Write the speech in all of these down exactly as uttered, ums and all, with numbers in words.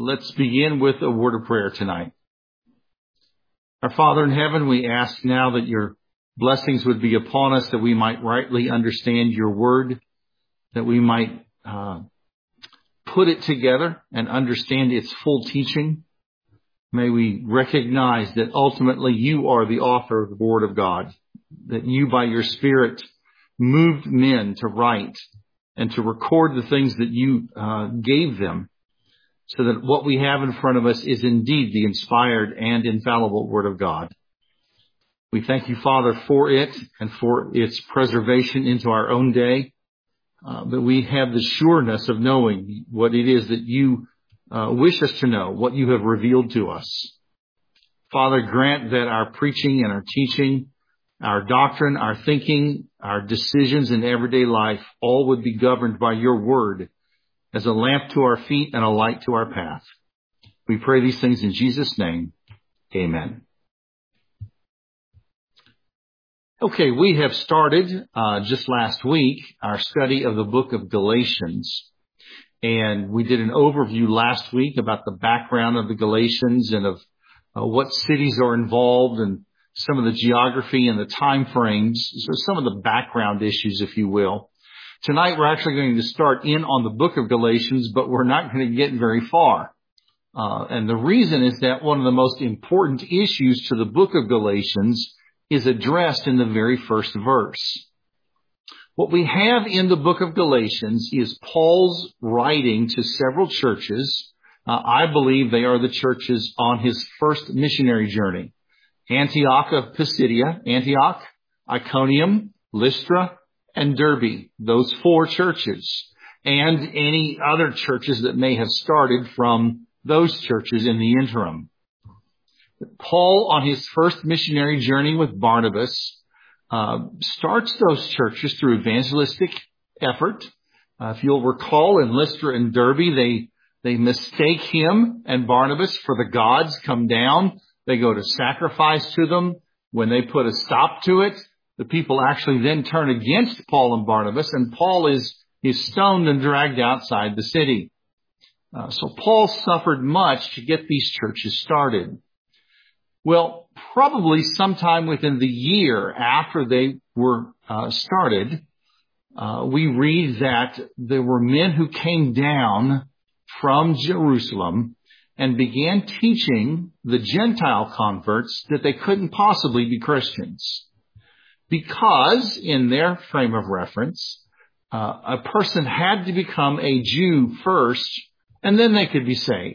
Let's begin with a word of prayer tonight. Our Father in heaven, we ask now that your blessings would be upon us, that we might rightly understand your word, that we might uh, put it together and understand its full teaching. May we recognize that ultimately you are the author of the word of God, that you by your Spirit moved men to write and to record the things that you uh, gave them, so that what we have in front of us is indeed the inspired and infallible Word of God. We thank you, Father, for it and for its preservation into our own day. Uh, but we have the sureness of knowing what it is that you uh, wish us to know, what you have revealed to us. Father, grant that our preaching and our teaching, our doctrine, our thinking, our decisions in everyday life, all would be governed by your word, as a lamp to our feet and a light to our path. We pray these things in Jesus' name. Amen. Okay, we have started uh, just last week our study of the book of Galatians. And we did an overview last week about the background of the Galatians and of uh, what cities are involved and some of the geography and the time frames. So some of the background issues, if you will. Tonight we're actually going to start in on the book of Galatians, but we're not going to get very far. Uh, and the reason is that one of the most important issues to the book of Galatians is addressed in the very first verse. What we have in the book of Galatians is Paul's writing to several churches. Uh, I believe they are the churches on his first missionary journey. Antioch of Pisidia, Antioch, Iconium, Lystra, and Derbe, those four churches, and any other churches that may have started from those churches in the interim. Paul, on his first missionary journey with Barnabas, uh, starts those churches through evangelistic effort. Uh, if you'll recall, in Lystra and Derbe, they, they mistake him and Barnabas for the gods, come down. They go to sacrifice to them. When they put a stop to it, the people actually then turn against Paul and Barnabas, and Paul is, is stoned and dragged outside the city. Uh, so Paul suffered much to get these churches started. Well, probably sometime within the year after they were uh, started, uh, we read that there were men who came down from Jerusalem and began teaching the Gentile converts that they couldn't possibly be Christians. Because, in their frame of reference, uh, a person had to become a Jew first, and then they could be saved.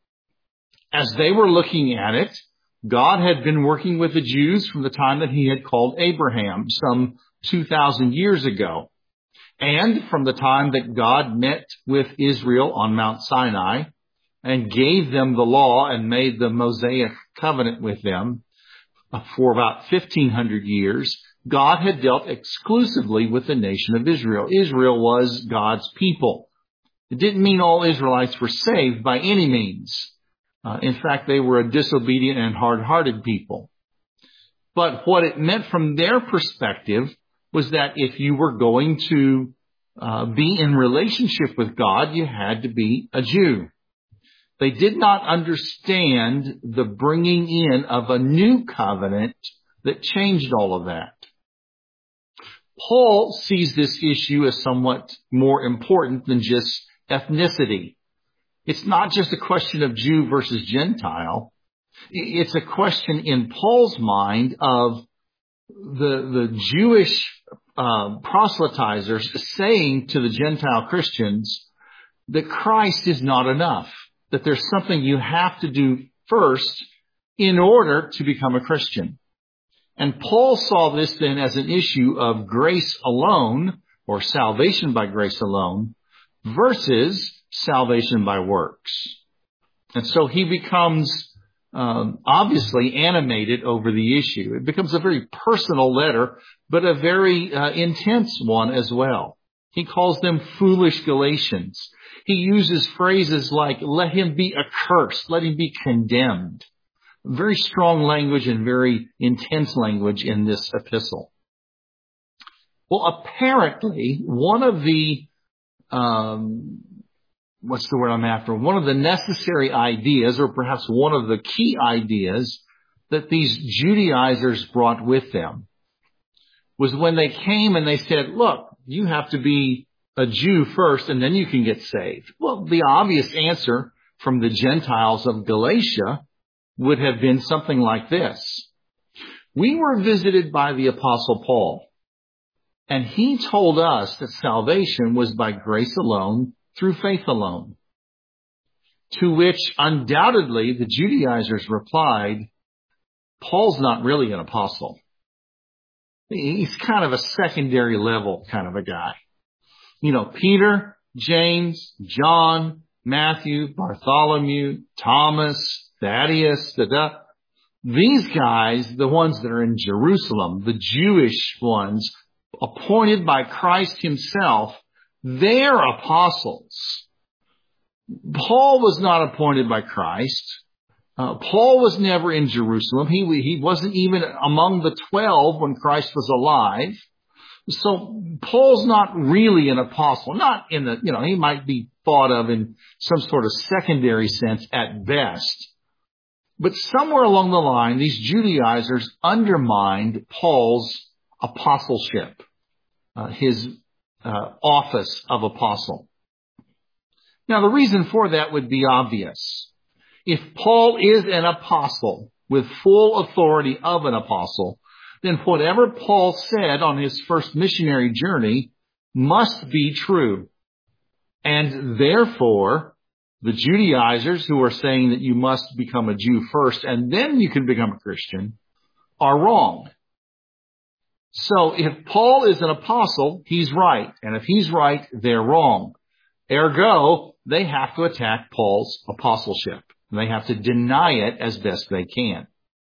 As they were looking at it, God had been working with the Jews from the time that he had called Abraham, some two thousand years ago. And from the time that God met with Israel on Mount Sinai and gave them the law and made the Mosaic covenant with them for about fifteen hundred years, God had dealt exclusively with the nation of Israel. Israel was God's people. It didn't mean all Israelites were saved by any means. Uh, in fact, they were a disobedient and hard-hearted people. But what it meant from their perspective was that if you were going to uh, be in relationship with God, you had to be a Jew. They did not understand the bringing in of a new covenant that changed all of that. Paul sees this issue as somewhat more important than just ethnicity. It's not just a question of Jew versus Gentile. It's a question in Paul's mind of the, the Jewish uh, proselytizers saying to the Gentile Christians that Christ is not enough, that there's something you have to do first in order to become a Christian. And Paul saw this then as an issue of grace alone, or salvation by grace alone, versus salvation by works. And so he becomes um, obviously animated over the issue. It becomes a very personal letter, but a very uh, intense one as well. He calls them foolish Galatians. He uses phrases like, let him be accursed, let him be condemned. Very strong language and very intense language in this epistle. Well, apparently, one of the um, what's the word I'm after? One of the necessary ideas, or perhaps one of the key ideas that these Judaizers brought with them was when they came and they said, look, you have to be a Jew first and then you can get saved. Well, the obvious answer from the Gentiles of Galatia would have been something like this. We were visited by the Apostle Paul, and he told us that salvation was by grace alone, through faith alone. To which undoubtedly the Judaizers replied, Paul's not really an apostle. He's kind of a secondary level kind of a guy. You know, Peter, James, John, Matthew, Bartholomew, Thomas, Thaddeus, da, da. These guys, the ones that are in Jerusalem, the Jewish ones, appointed by Christ himself, they're apostles. Paul was not appointed by Christ. Uh, Paul was never in Jerusalem. He, he wasn't even among the twelve when Christ was alive. So Paul's not really an apostle, not in the, you know, he might be thought of in some sort of secondary sense at best. But somewhere along the line, these Judaizers undermined Paul's apostleship, uh, his uh, office of apostle. Now, the reason for that would be obvious. If Paul is an apostle with full authority of an apostle, then whatever Paul said on his first missionary journey must be true. And therefore, the Judaizers who are saying that you must become a Jew first and then you can become a Christian are wrong. So if Paul is an apostle, he's right. And if he's right, they're wrong. Ergo, they have to attack Paul's apostleship. They have to deny it as best they can.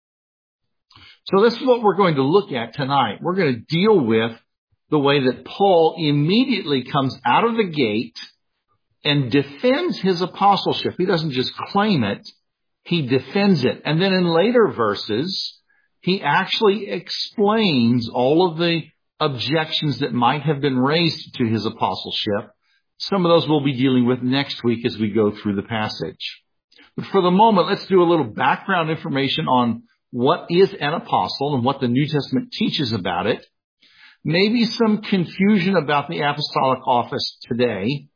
So this is what we're going to look at tonight. We're going to deal with the way that Paul immediately comes out of the gate and defends his apostleship. He doesn't just claim it, he defends it. And then in later verses, he actually explains all of the objections that might have been raised to his apostleship. Some of those we'll be dealing with next week as we go through the passage. But for the moment, let's do a little background information on what is an apostle and what the New Testament teaches about it. Maybe some confusion about the apostolic office today,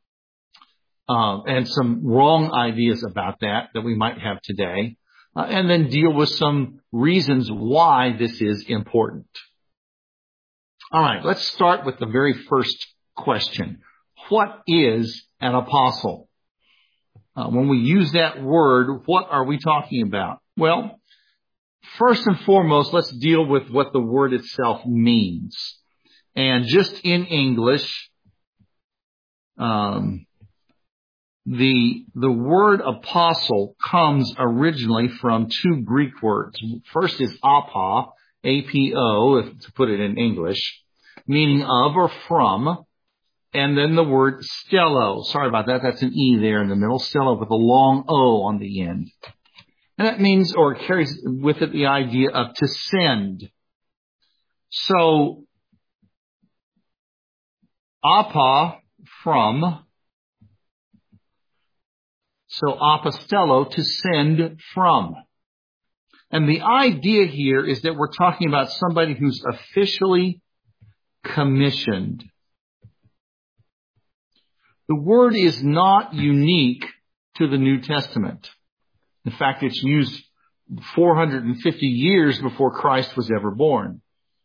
uh, and some wrong ideas about that that we might have today, uh, and then deal with some reasons why this is important. All right, let's start with the very first question. What is an apostle? Uh, when we use that word, what are we talking about? Well, first and foremost, let's deal with what the word itself means. And just in English, um, the the word apostle comes originally from two Greek words. First is apo, A P O, if, to put it in English, meaning of or from. And then the word stello. Sorry about that. That's an E there in the middle. Stello with a long O on the end. And that means, or carries with it the idea of to send. So, apa, from. So, apostello, to send from. And the idea here is that we're talking about somebody who's officially commissioned. The word is not unique to the New Testament. In fact, it's used four hundred fifty years before Christ was ever born.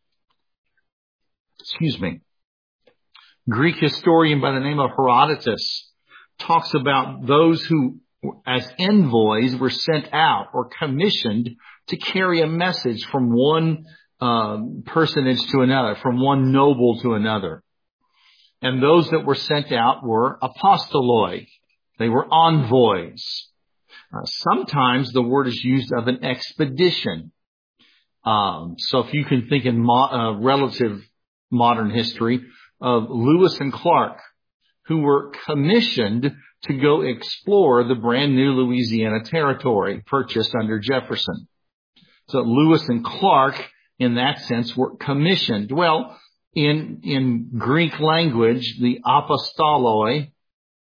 Excuse me. Greek historian by the name of Herodotus talks about those who, as envoys, were sent out or commissioned to carry a message from one um, personage to another, from one noble to another. And those that were sent out were apostoloi. They were envoys. Uh, sometimes the word is used of an expedition. Um, so if you can think in mo- uh, relative modern history of Lewis and Clark, who were commissioned to go explore the brand new Louisiana territory purchased under Jefferson. So Lewis and Clark, in that sense, were commissioned. Well, In, in Greek language, the apostoloi,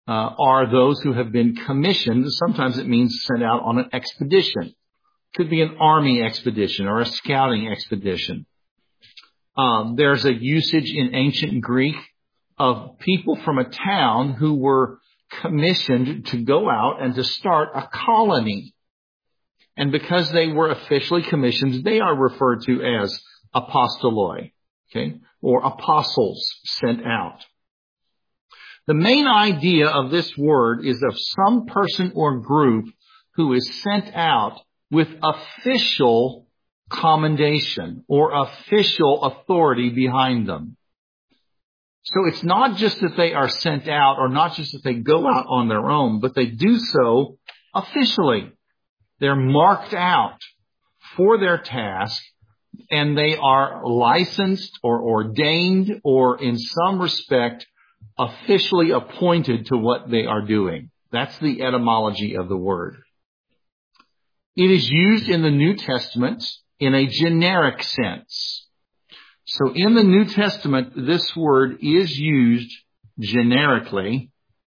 uh, are those who have been commissioned. Sometimes it means sent out on an expedition. Could be an army expedition or a scouting expedition. Um, there's a usage in ancient Greek of people from a town who were commissioned to go out and to start a colony. And because they were officially commissioned, they are referred to as apostoloi, okay, or apostles sent out. The main idea of this word is of some person or group who is sent out with official commendation or official authority behind them. So it's not just that they are sent out or not just that they go out on their own, but they do so officially. They're marked out for their task, and they are licensed or ordained or in some respect officially appointed to what they are doing. That's the etymology of the word. It is used in the New Testament in a generic sense. So in the New Testament, this word is used generically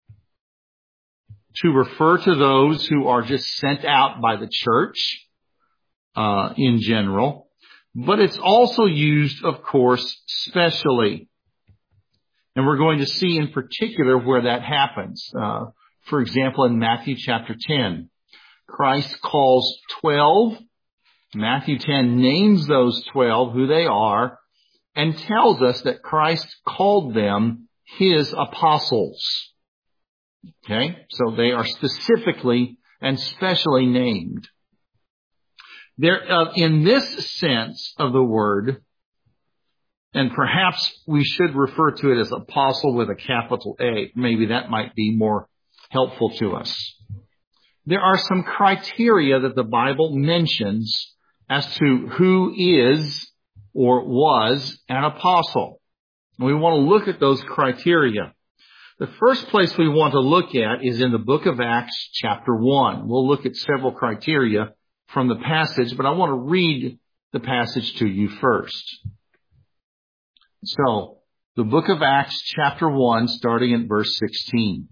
to refer to those who are just sent out by the church uh, in general. But it's also used, of course, specially. And we're going to see in particular where that happens. Uh, for example, in Matthew chapter ten, Christ calls twelve. Matthew ten names those twelve, who they are, and tells us that Christ called them his apostles. Okay? So they are specifically and specially named. There, uh, in this sense of the word, and perhaps we should refer to it as apostle with a capital A. Maybe that might be more helpful to us. There are some criteria that the Bible mentions as to who is or was an apostle. And we want to look at those criteria. The first place we want to look at is in the book of Acts chapter one. We'll look at several criteria from the passage, but I want to read the passage to you first. So, the book of Acts chapter one, starting at verse sixteen.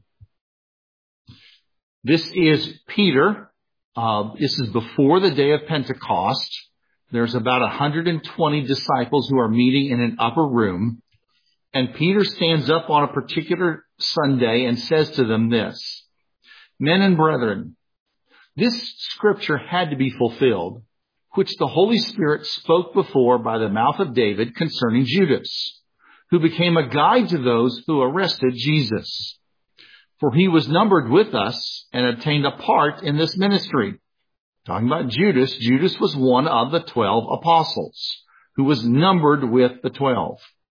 This is Peter. Uh, this is before the day of Pentecost. There's about one hundred twenty disciples who are meeting in an upper room. And Peter stands up on a particular Sunday and says to them this: Men and brethren, this scripture had to be fulfilled, which the Holy Spirit spoke before by the mouth of David concerning Judas, who became a guide to those who arrested Jesus. For he was numbered with us and obtained a part in this ministry. Talking about Judas, Judas was one of the twelve apostles who was numbered with the twelve.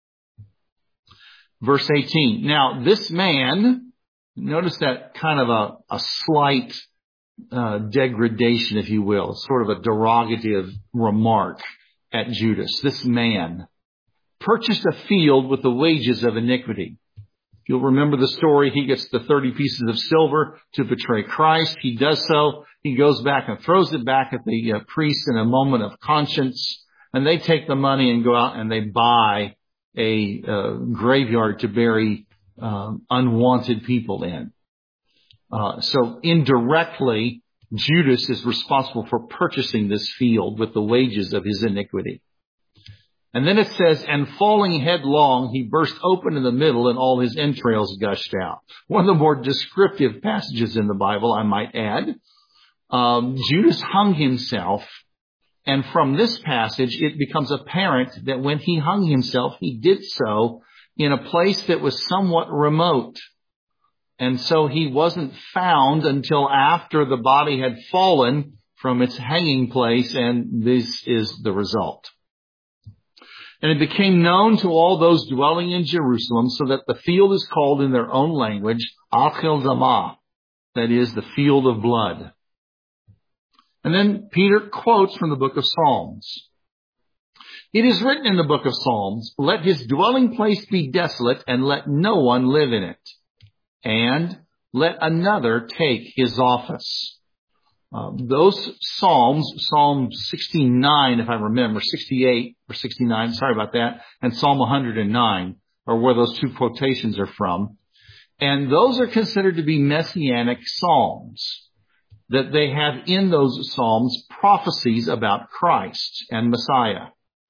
Verse eighteen. Now, this man, notice that kind of a, a slight uh, degradation, if you will, sort of a derogative remark at Judas. This man purchased a field with the wages of iniquity. You'll remember the story. He gets the thirty pieces of silver to betray Christ. He does so. He goes back and throws it back at the uh, priest in a moment of conscience. And they take the money and go out and they buy a uh, graveyard to bury um, unwanted people in. Uh, so indirectly, Judas is responsible for purchasing this field with the wages of his iniquity. And then it says, and falling headlong, he burst open in the middle and all his entrails gushed out. One of the more descriptive passages in the Bible, I might add. Um, Judas hung himself. And from this passage, it becomes apparent that when he hung himself, he did so in a place that was somewhat remote. And so he wasn't found until after the body had fallen from its hanging place, and this is the result. And it became known to all those dwelling in Jerusalem, so that the field is called in their own language, Akeldama, that is, the field of blood. And then Peter quotes from the book of Psalms. It is written in the book of Psalms, let his dwelling place be desolate, and let no one live in it. And let another take his office. Uh, those Psalms, Psalm sixty-nine, if I remember, sixty-eight or sixty-nine, sorry about that, and Psalm one hundred nine are where those two quotations are from. And those are considered to be messianic psalms, that they have in those psalms prophecies about Christ and Messiah.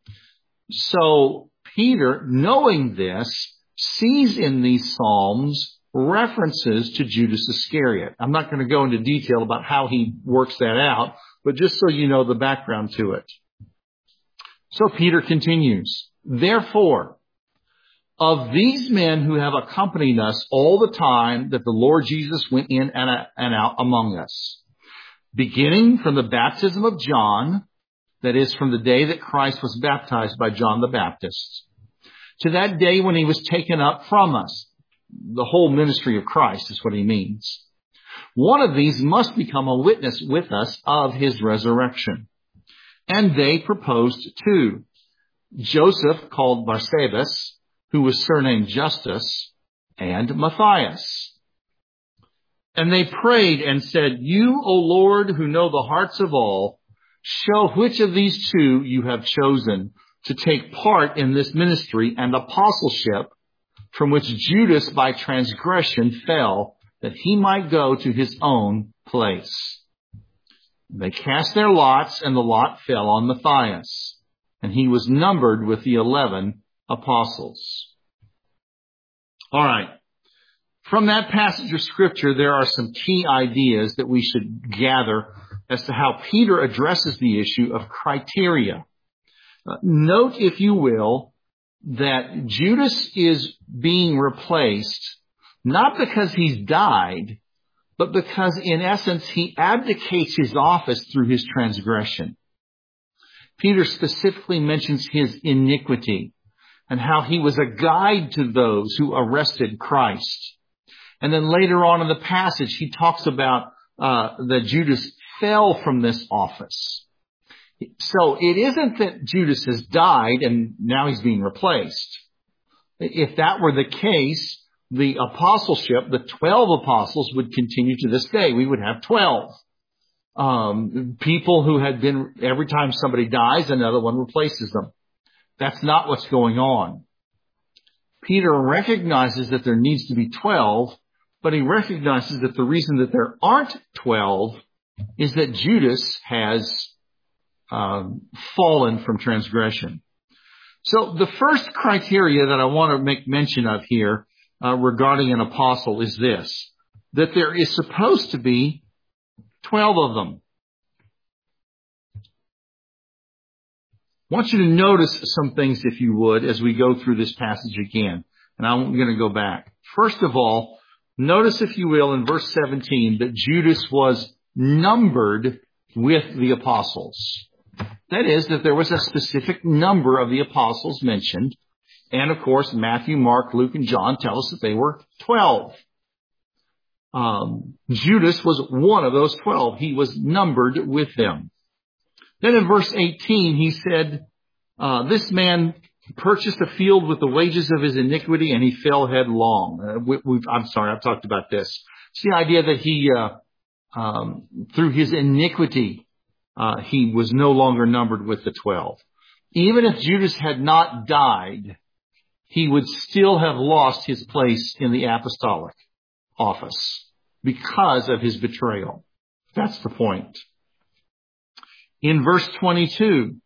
So Peter, knowing this, sees in these psalms references to Judas Iscariot. I'm not going to go into detail about how he works that out, but just so you know the background to it. So Peter continues, therefore, of these men who have accompanied us all the time that the Lord Jesus went in and out among us, beginning from the baptism of John, that is, from the day that Christ was baptized by John the Baptist, to that day when he was taken up from us. The whole ministry of Christ is what he means. One of these must become a witness with us of his resurrection. And they proposed two, Joseph, called Barsabas, who was surnamed Justus, and Matthias. And they prayed and said, you, O Lord, who know the hearts of all, show which of these two you have chosen to take part in this ministry and apostleship from which Judas by transgression fell, that he might go to his own place. They cast their lots, and the lot fell on Matthias, and he was numbered with the eleven apostles. All right. From that passage of Scripture, there are some key ideas that we should gather as to how Peter addresses the issue of criteria. Uh, note, if you will, that Judas is being replaced not because he's died, but because in essence he abdicates his office through his transgression. Peter specifically mentions his iniquity and how he was a guide to those who arrested Christ. And then later on in the passage, he talks about uh, that Judas fell from this office. So it isn't that Judas has died and now he's being replaced. If that were the case, the apostleship, the twelve apostles, would continue to this day. We would have twelve. Um, people who had been, every time somebody dies, another one replaces them. That's not what's going on. Peter recognizes that there needs to be twelve, but he recognizes that the reason that there aren't twelve is that Judas has um, fallen from transgression. So the first criteria that I want to make mention of here uh, regarding an apostle is this, that there is supposed to be twelve of them. I want you to notice some things, if you would, as we go through this passage again. And I'm going to go back. First of all, notice, if you will, in verse seventeen, that Judas was numbered with the apostles. That is, that there was a specific number of the apostles mentioned. And of course, Matthew, Mark, Luke, and John tell us that they were twelve. Um, Judas was one of those twelve. He was numbered with them. Then in verse eighteen, he said, uh, this man purchased a field with the wages of his iniquity, and he fell headlong. Uh, we, we've, I'm sorry, I've talked about this. It's the idea that he, uh, um, through his iniquity, uh, he was no longer numbered with the twelve. Even if Judas had not died, he would still have lost his place in the apostolic office because of his betrayal. That's the point. In verse twenty-two,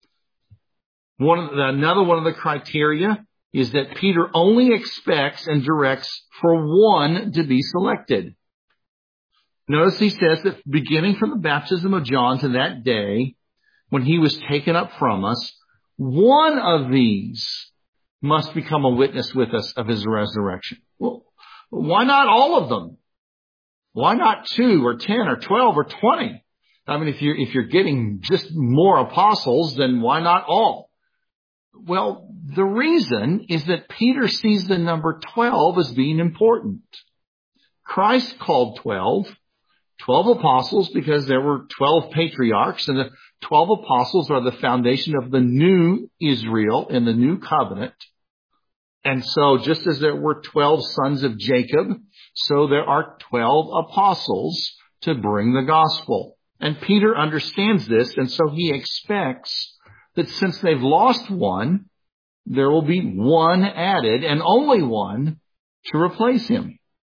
one of the, another one of the criteria is that Peter only expects and directs for one to be selected. Notice he says that beginning from the baptism of John to that day when he was taken up from us, one of these must become a witness with us of his resurrection. Well, why not all of them? Why not two or ten or twelve or twenty? I mean, if you're, if you're getting just more apostles, then why not all? Well, the reason is that Peter sees the number twelve as being important. Christ called twelve, twelve apostles because there were twelve patriarchs, and the twelve apostles are the foundation of the new Israel in the new covenant. And so just as there were twelve sons of Jacob, so there are twelve apostles to bring the gospel. And Peter understands this, and so he expects that since they've lost one, there will be one added, and only one, to replace him.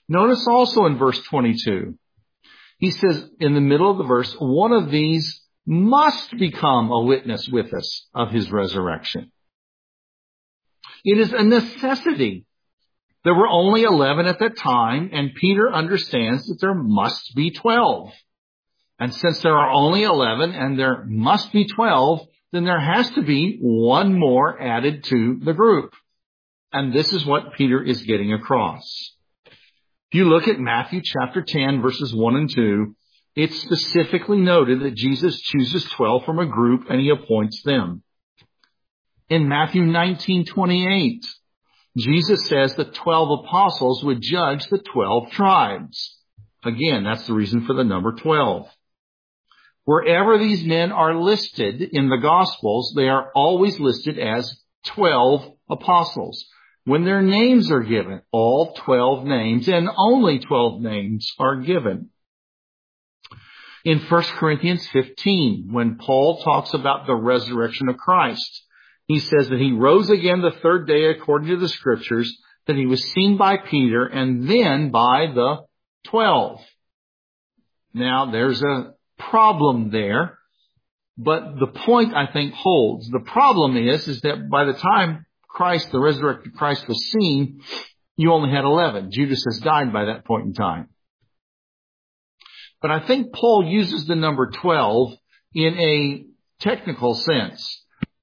Notice also in verse twenty-two, he says in the middle of the verse, one of these must become a witness with us of his resurrection. It is a necessity. There were only eleven at that time, and Peter understands that there must be twelve. And since there are only eleven and there must be twelve, then there has to be one more added to the group. And this is what Peter is getting across. If you look at Matthew chapter ten, verses one and two, it's specifically noted that Jesus chooses twelve from a group and he appoints them. In Matthew nineteen twenty-eight, Jesus says that twelve apostles would judge the twelve tribes. Again, that's the reason for the number twelve. Wherever these men are listed in the Gospels, they are always listed as twelve apostles. When their names are given, all twelve names and only twelve names are given. In First Corinthians fifteen, when Paul talks about the resurrection of Christ, he says that he rose again the third day according to the Scriptures, that he was seen by Peter and then by the twelve. Now, there's a problem there, but the point, I think, holds. The problem is, is that by the time Christ, the resurrected Christ, was seen, you only had eleven. Judas has died by that point in time. But I think Paul uses the number twelve in a technical sense.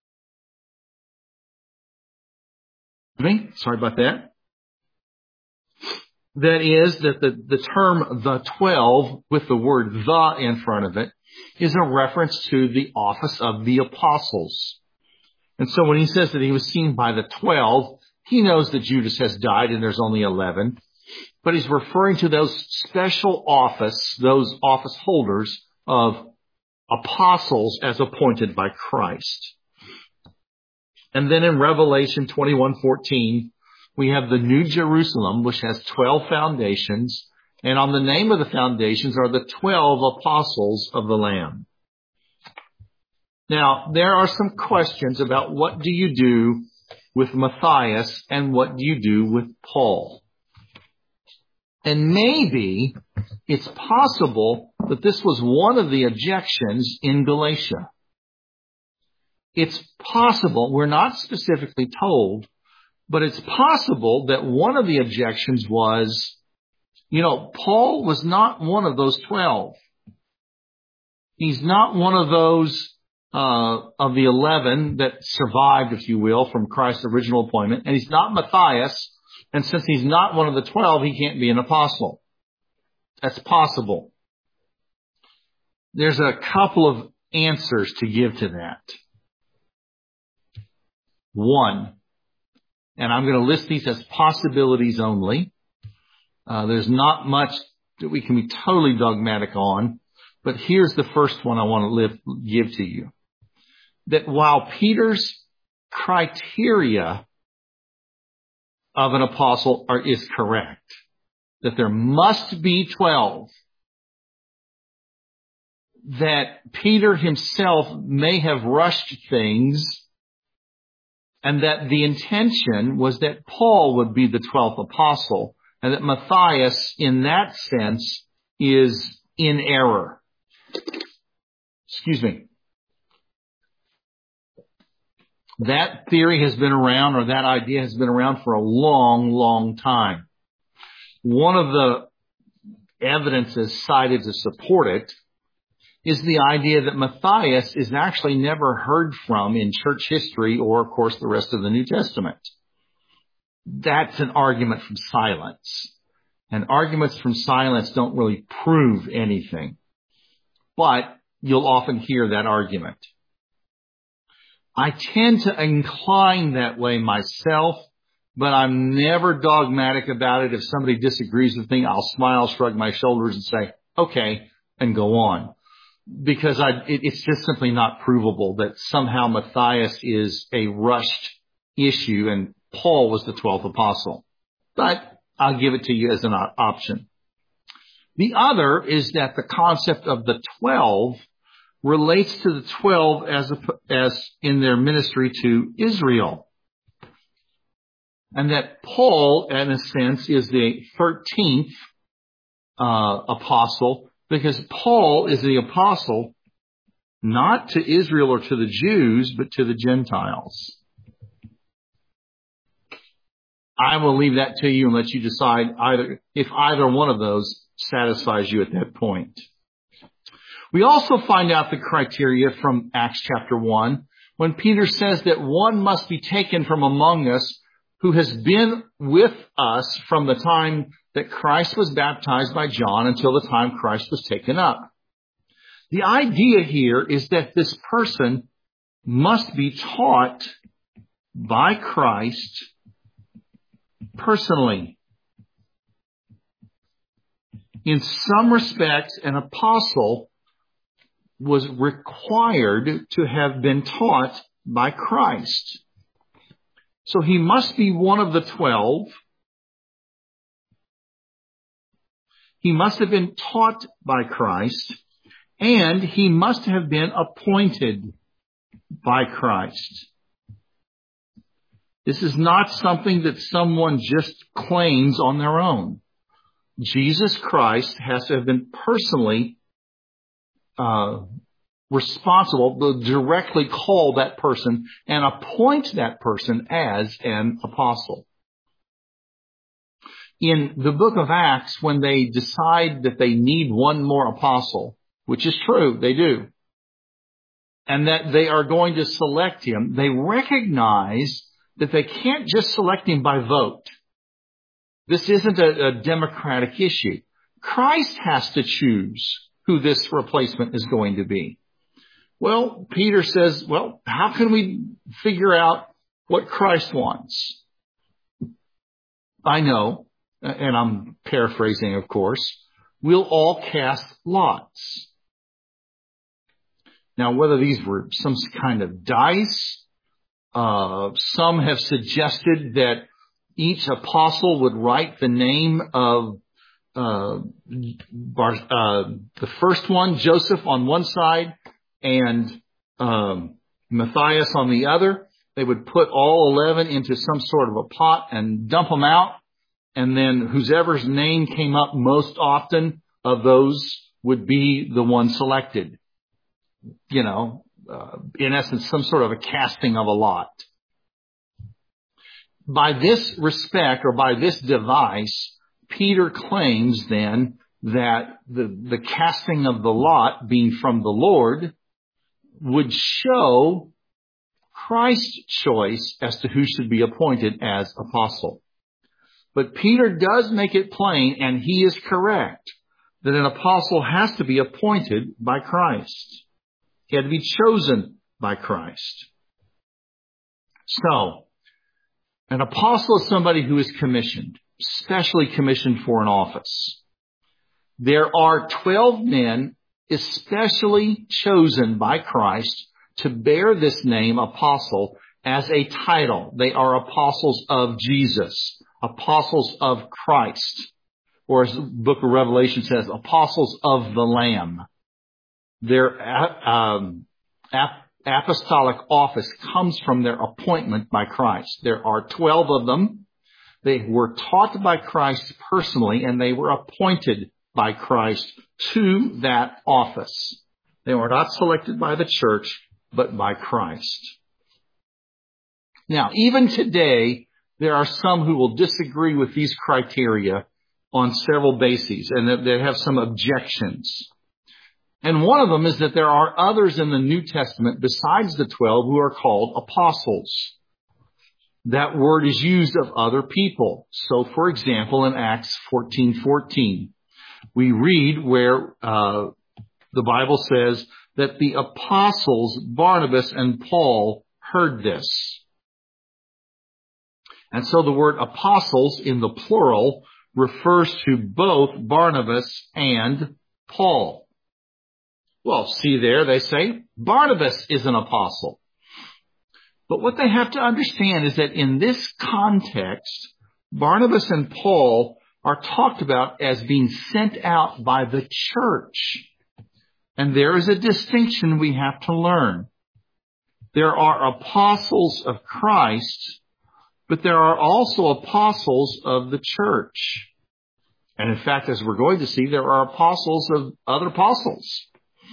Sorry about that. That is that the, the term the twelve with the word the in front of it is a reference to the office of the apostles. And so when he says that he was seen by the twelve, he knows that Judas has died and there's only eleven. But he's referring to those special office, those office holders of apostles as appointed by Christ. And then in Revelation twenty-one fourteen, we have the New Jerusalem, which has twelve foundations. And on the name of the foundations are the twelve apostles of the Lamb. Now, there are some questions about what do you do with Matthias and what do you do with Paul. And maybe it's possible that this was one of the objections in Galatia. It's possible, we're not specifically told, but it's possible that one of the objections was, you know, Paul was not one of those twelve. He's not one of those uh of the eleven that survived, if you will, from Christ's original appointment. And he's not Matthias. And since he's not one of the twelve, he can't be an apostle. That's possible. There's a couple of answers to give to that. One, and I'm going to list these as possibilities only. Uh, there's not much that we can be totally dogmatic on, but here's the first one I want to live, give to you. That while Peter's criteria of an apostle are, is correct, that there must be twelve, that Peter himself may have rushed things, and that the intention was that Paul would be the twelfth apostle, and that Matthias, in that sense, is in error. Excuse me. That theory has been around, or that idea has been around for a long, long time. One of the evidences cited to support it is the idea that Matthias is actually never heard from in church history or, of course, the rest of the New Testament. That's an argument from silence. And arguments from silence don't really prove anything. But you'll often hear that argument. I tend to incline that way myself, but I'm never dogmatic about it. If somebody disagrees with me, I'll smile, shrug my shoulders and say, okay, and go on. Because I, it, it's just simply not provable that somehow Matthias is a rushed issue and Paul was the twelfth apostle. But I'll give it to you as an option. The other is that the concept of the twelve relates to the twelve as a, as in their ministry to Israel. and that Paul, in a sense, is the thirteenth uh, apostle, because Paul is the apostle not to Israel or to the Jews, but to the Gentiles. I will leave that to you and let you decide either if either one of those satisfies you at that point. We also find out the criteria from Acts chapter one when Peter says that one must be taken from among us who has been with us from the time that Christ was baptized by John until the time Christ was taken up. The idea here is that this person must be taught by Christ personally. In some respects, an apostle was required to have been taught by Christ. So he must be one of the twelve. He must have been taught by Christ, and he must have been appointed by Christ. This is not something that someone just claims on their own. Jesus Christ has to have been personally uh, responsible, to directly call that person and appoint that person as an apostle. In the book of Acts, when they decide that they need one more apostle, which is true, they do, and that they are going to select him, they recognize that they can't just select him by vote. This isn't a, a democratic issue. Christ has to choose who this replacement is going to be. Well, Peter says, well, how can we figure out what Christ wants? I know, and I'm paraphrasing, of course, we'll all cast lots. Now, whether these were some kind of dice, uh, some have suggested that each apostle would write the name of uh, Bar, uh, the first one, Joseph, on one side, and um, Matthias on the other. They would put all eleven into some sort of a pot and dump them out. And then whoever's name came up most often of those would be the one selected. You know, uh, in essence, some sort of a casting of a lot. By this respect, or by this device, Peter claims then that the, the casting of the lot, being from the Lord, would show Christ's choice as to who should be appointed as apostle. But Peter does make it plain, and he is correct, that an apostle has to be appointed by Christ. He had to be chosen by Christ. So, an apostle is somebody who is commissioned, specially commissioned for an office. There are twelve men especially chosen by Christ to bear this name, apostle, as a title. They are apostles of Jesus, apostles of Christ, or as the book of Revelation says, apostles of the Lamb. Their um, apostolic office comes from their appointment by Christ. There are twelve of them. They were taught by Christ personally, and they were appointed by Christ to that office. They were not selected by the church, but by Christ. Now, even today, there are some who will disagree with these criteria on several bases, and they have some objections. And one of them is that there are others in the New Testament besides the twelve who are called apostles. That word is used of other people. So, for example, in Acts fourteen fourteen, we read where uh, the Bible says that the apostles Barnabas and Paul heard this. And so the word apostles in the plural refers to both Barnabas and Paul. Well, see there, they say, Barnabas is an apostle. But what they have to understand is that in this context, Barnabas and Paul are talked about as being sent out by the church. And there is a distinction we have to learn. There are apostles of Christ, But there are also apostles of the church. And in fact, as we're going to see, there are apostles of other apostles.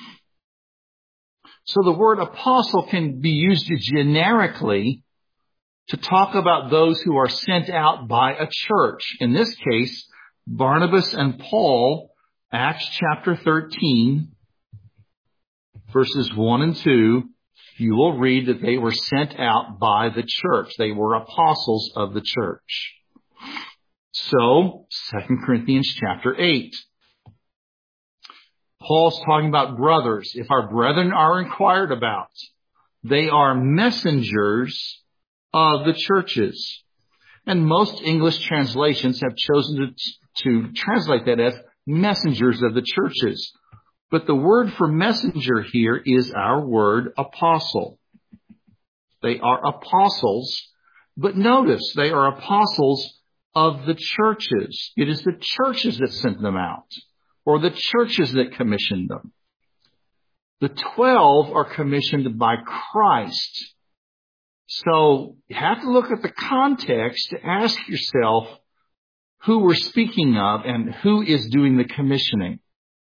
So the word apostle can be used generically to talk about those who are sent out by a church. In this case, Barnabas and Paul, Acts chapter thirteen, verses one and two, you will read that they were sent out by the church. They were apostles of the church. So, Second Corinthians chapter eight. Paul's talking about brothers. If our brethren are inquired about, they are messengers of the churches. And most English translations have chosen to, to translate that as messengers of the churches. But the word for messenger here is our word apostle. They are apostles, but notice they are apostles of the churches. It is the churches that sent them out, or the churches that commissioned them. The twelve are commissioned by Christ. So you have to look at the context to ask yourself who we're speaking of and who is doing the commissioning.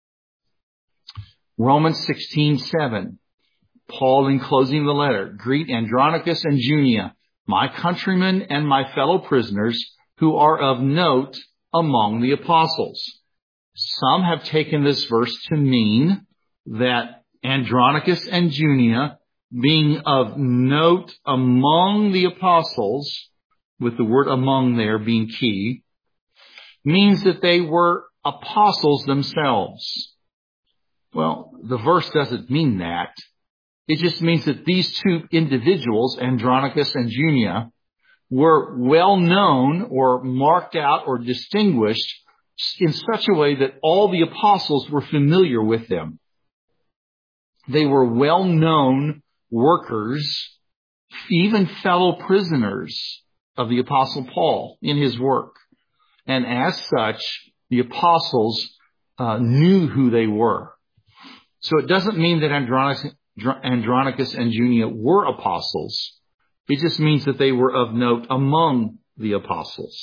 Romans sixteen seven. Paul, in closing the letter, greet Andronicus and Junia, my countrymen and my fellow prisoners, who are of note among the apostles. Some have taken this verse to mean that Andronicus and Junia, being of note among the apostles, with the word among there being key, means that they were apostles themselves. Well, the verse doesn't mean that. It just means that these two individuals, Andronicus and Junia, were well known or marked out or distinguished in such a way that all the apostles were familiar with them. They were well known workers, even fellow prisoners of the Apostle Paul in his work. And as such, the apostles uh, knew who they were. So it doesn't mean that Andronicus, Andronicus and Junia were apostles. It just means that they were of note among the apostles.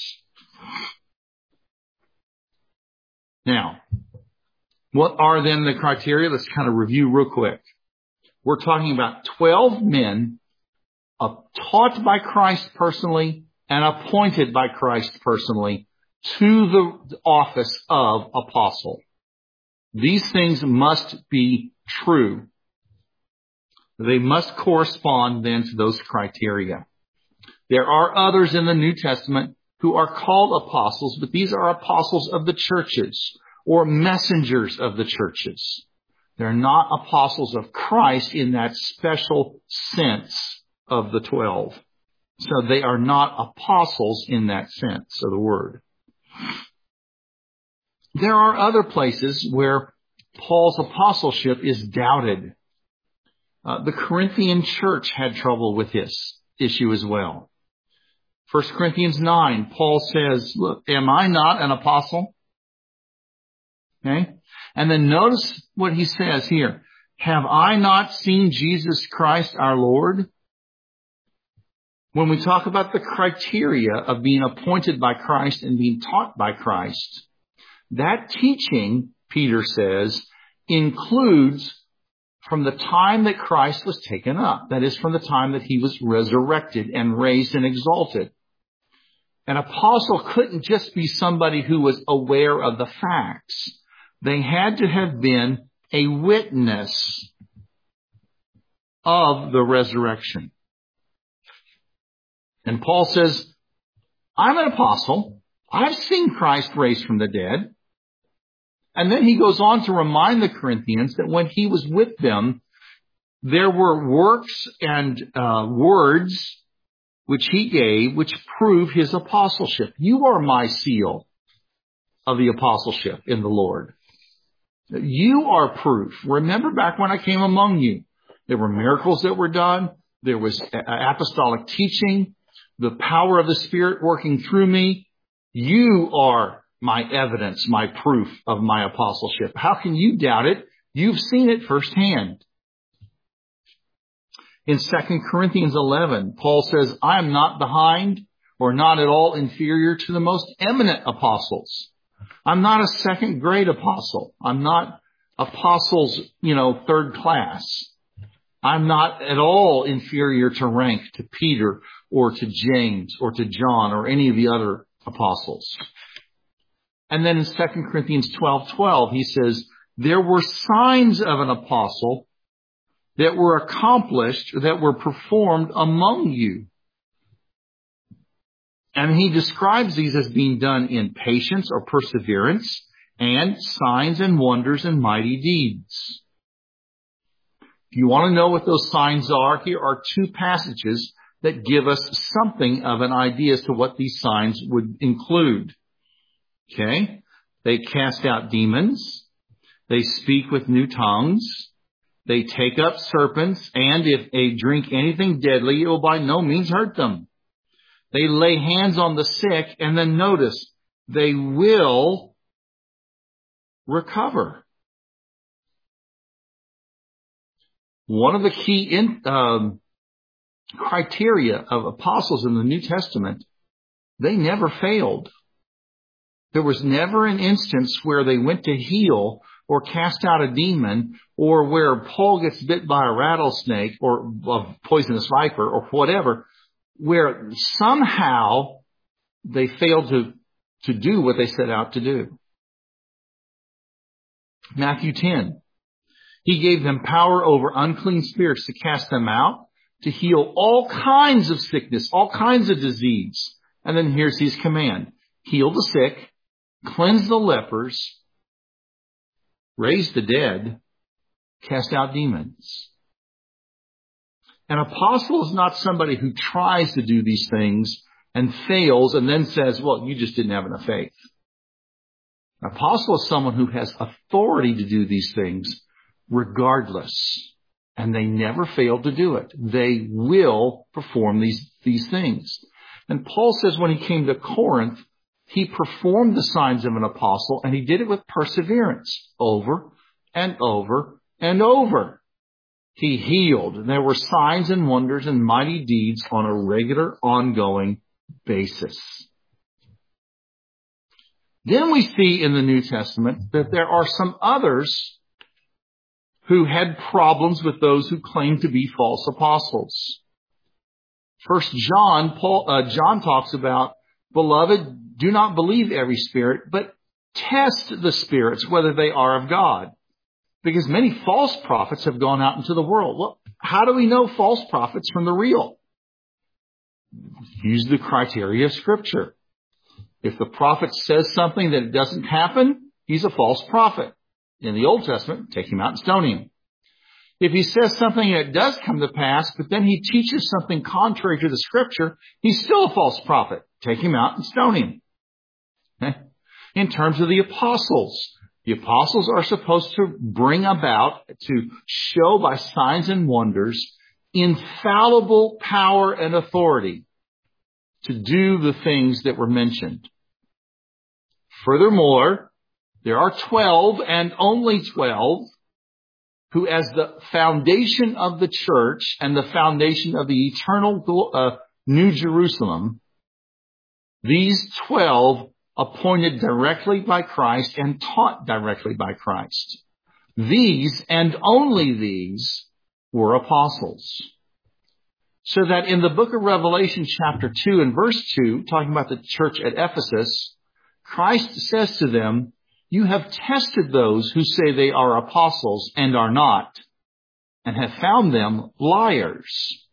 Now, what are then the criteria? Let's kind of review real quick. We're talking about twelve men uh, taught by Christ personally and appointed by Christ personally to the office of apostle. These things must be true. They must correspond then to those criteria. There are others in the New Testament who are called apostles, but these are apostles of the churches or messengers of the churches. They're not apostles of Christ in that special sense of the twelve. So they are not apostles in that sense of the word. There are other places where Paul's apostleship is doubted. Uh, the Corinthian church had trouble with this issue as well. First Corinthians nine, Paul says, look, am I not an apostle? Okay. And then notice what he says here. Have I not seen Jesus Christ our Lord? When we talk about the criteria of being appointed by Christ and being taught by Christ, that teaching, Peter says, includes from the time that Christ was taken up. That is, from the time that he was resurrected and raised and exalted. An apostle couldn't just be somebody who was aware of the facts. They had to have been a witness of the resurrection. And Paul says, I'm an apostle. I've seen Christ raised from the dead. And then he goes on to remind the Corinthians that when he was with them, there were works and uh, words which he gave, which prove his apostleship. You are my seal of the apostleship in the Lord. You are proof. Remember back when I came among you, there were miracles that were done. There was apostolic teaching, the power of the Spirit working through me. You are my evidence, my proof of my apostleship. How can you doubt it? You've seen it firsthand. In Second Corinthians eleven, Paul says, I am not behind or not at all inferior to the most eminent apostles. I'm not a second grade apostle. I'm not apostles, you know, third class. I'm not at all inferior to rank to Peter or to James or to John or any of the other apostles. And then in Second Corinthians twelve twelve, he says, there were signs of an apostle that were accomplished, that were performed among you. And he describes these as being done in patience or perseverance and signs and wonders and mighty deeds. If you want to know what those signs are, here are two passages that give us something of an idea as to what these signs would include. Okay? They cast out demons. They speak with new tongues. They take up serpents. And if they drink anything deadly, it will by no means hurt them. They lay hands on the sick, and then notice, they will recover. One of the key in, um, criteria of apostles in the New Testament, they never failed. There was never an instance where they went to heal or cast out a demon, or where Paul gets bit by a rattlesnake or a poisonous viper or whatever, where somehow they failed to, to do what they set out to do. Matthew ten. He gave them power over unclean spirits to cast them out, to heal all kinds of sickness, all kinds of disease. And then here's his command. Heal the sick, cleanse the lepers, raise the dead, cast out demons. An apostle is not somebody who tries to do these things and fails and then says, well, you just didn't have enough faith. An apostle is someone who has authority to do these things regardless. And they never fail to do it. They will perform these, these things. And Paul says when he came to Corinth, he performed the signs of an apostle, and he did it with perseverance over and over and over. He healed, and there were signs and wonders and mighty deeds on a regular, ongoing basis. Then we see in the New Testament that there are some others who had problems with those who claimed to be false apostles. First John, Paul, uh, John talks about, beloved, do not believe every spirit, but test the spirits whether they are of God. Because many false prophets have gone out into the world. Well, how do we know false prophets from the real? Use the criteria of Scripture. If the prophet says something that doesn't happen, he's a false prophet. In the Old Testament, take him out and stone him. If he says something that does come to pass, but then he teaches something contrary to the Scripture, he's still a false prophet. Take him out and stone him. Okay? In terms of the apostles, the apostles are supposed to bring about, to show by signs and wonders, infallible power and authority to do the things that were mentioned. Furthermore, there are twelve and only twelve who, as the foundation of the church and the foundation of the eternal uh, New Jerusalem, these twelve appointed directly by Christ and taught directly by Christ. These and only these were apostles. So that in the book of Revelation chapter two and verse two, talking about the church at Ephesus, Christ says to them, you have tested those who say they are apostles and are not, and have found them liars.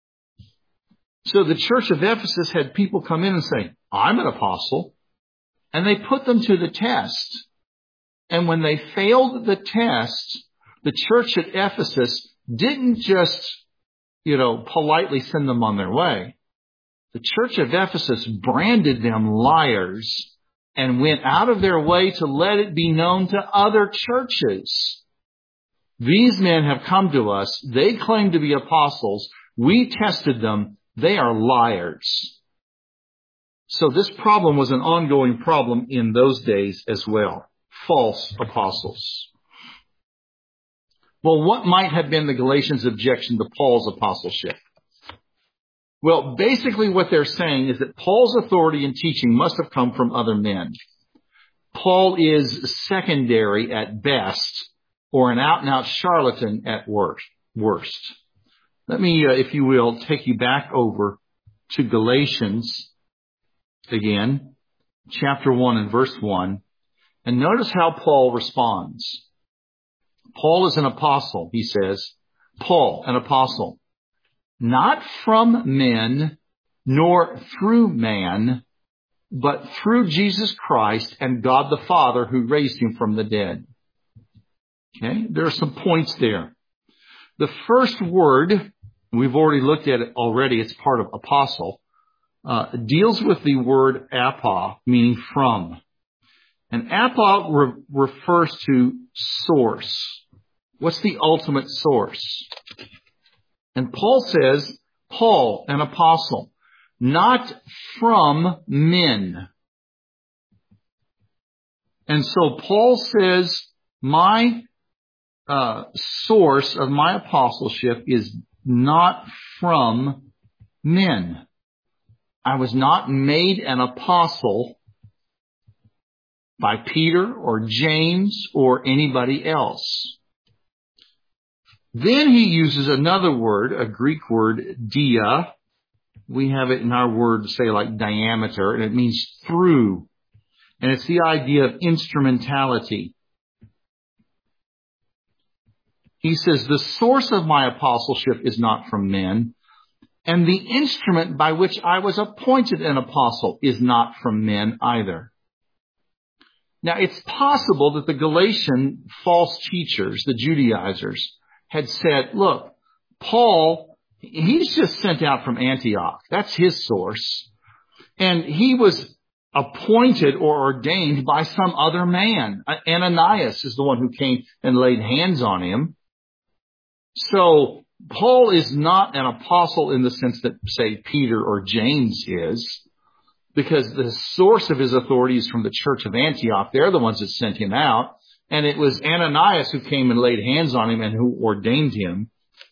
So the church of Ephesus had people come in and say, I'm an apostle. And they put them to the test. And when they failed the test, the church at Ephesus didn't just, you know, politely send them on their way. The church of Ephesus branded them liars and went out of their way to let it be known to other churches. These men have come to us. They claim to be apostles. We tested them. They are liars. So this problem was an ongoing problem in those days as well. False apostles. Well, what might have been the Galatians' objection to Paul's apostleship? Well, basically what they're saying is that Paul's authority and teaching must have come from other men. Paul is secondary at best, or an out-and-out charlatan at worst. worst. Let me, uh, if you will, take you back over to Galatians again, chapter one and verse one, and notice how Paul responds. Paul is an apostle, he says. Paul, an apostle, not from men, nor through man, but through Jesus Christ and God the Father who raised him from the dead. Okay, there are some points there. The first word, we've already looked at it already, it's part of apostle, uh, deals with the word apa, meaning from. And apa re- refers to source. What's the ultimate source? And Paul says, Paul, an apostle, not from men. And so Paul says, my uh, source of my apostleship is not from men. I was not made an apostle by Peter or James or anybody else. Then he uses another word, a Greek word, dia. We have it in our word, say like diameter, and it means through. And it's the idea of instrumentality. He says, the source of my apostleship is not from men, and the instrument by which I was appointed an apostle is not from men either. Now, it's possible that the Galatian false teachers, the Judaizers, had said, look, Paul, he's just sent out from Antioch. That's his source. And he was appointed or ordained by some other man. Ananias is the one who came and laid hands on him. So Paul is not an apostle in the sense that, say, Peter or James is, because the source of his authority is from the church of Antioch. They're the ones that sent him out. And it was Ananias who came and laid hands on him and who ordained him.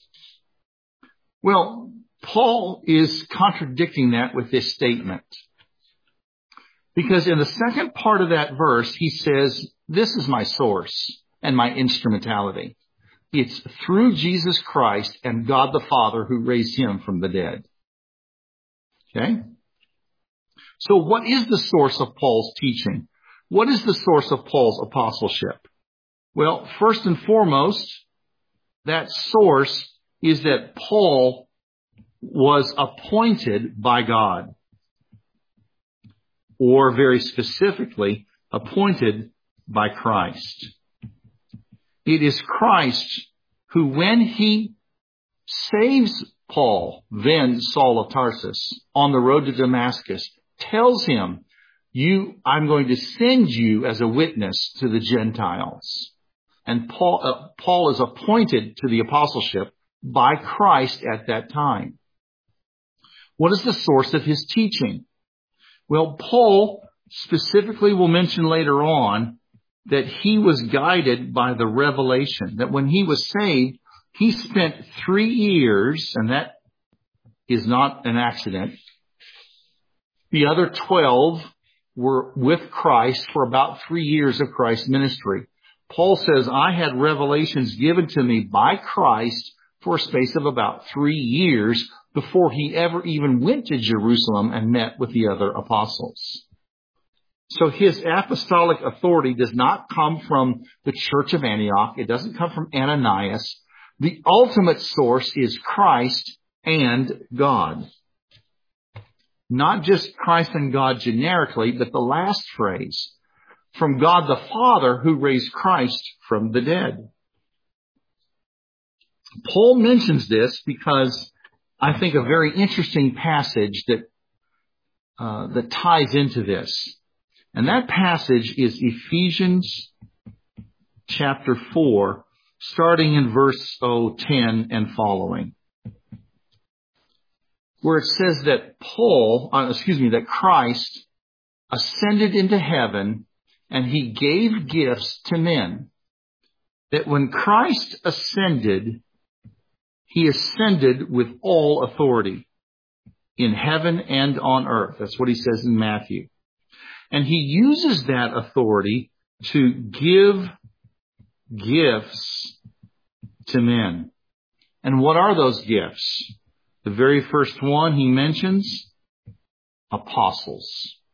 Well, Paul is contradicting that with this statement. Because in the second part of that verse, he says, this is my source and my instrumentality. It's through Jesus Christ and God the Father who raised him from the dead. Okay? So what is the source of Paul's teaching? What is the source of Paul's apostleship? Well, first and foremost, that source is that Paul was appointed by God. Or very specifically, appointed by Christ. It is Christ who, when he saves Paul, then Saul of Tarsus, on the road to Damascus, tells him, "You, I'm going to send you as a witness to the Gentiles." And Paul, uh, Paul is appointed to the apostleship by Christ at that time. What is the source of his teaching? Well, Paul specifically will mention later on that he was guided by the revelation, that when he was saved, he spent three years, and that is not an accident. The other twelve were with Christ for about three years of Christ's ministry. Paul says, I had revelations given to me by Christ for a space of about three years before he ever even went to Jerusalem and met with the other apostles. So his apostolic authority does not come from the church of Antioch. It doesn't come from Ananias. The ultimate source is Christ and God. Not just Christ and God generically, but the last phrase, from God the Father who raised Christ from the dead. Paul mentions this because I think a very interesting passage that uh, that ties into this. And that passage is Ephesians chapter four, starting in verse oh, ten and following, where it says that Paul, uh, excuse me, that Christ ascended into heaven and he gave gifts to men. That when Christ ascended, he ascended with all authority. in heaven and on earth. That's what he says in Matthew. And he uses that authority to give gifts to men. And what are those gifts? The very first one he mentions, apostles.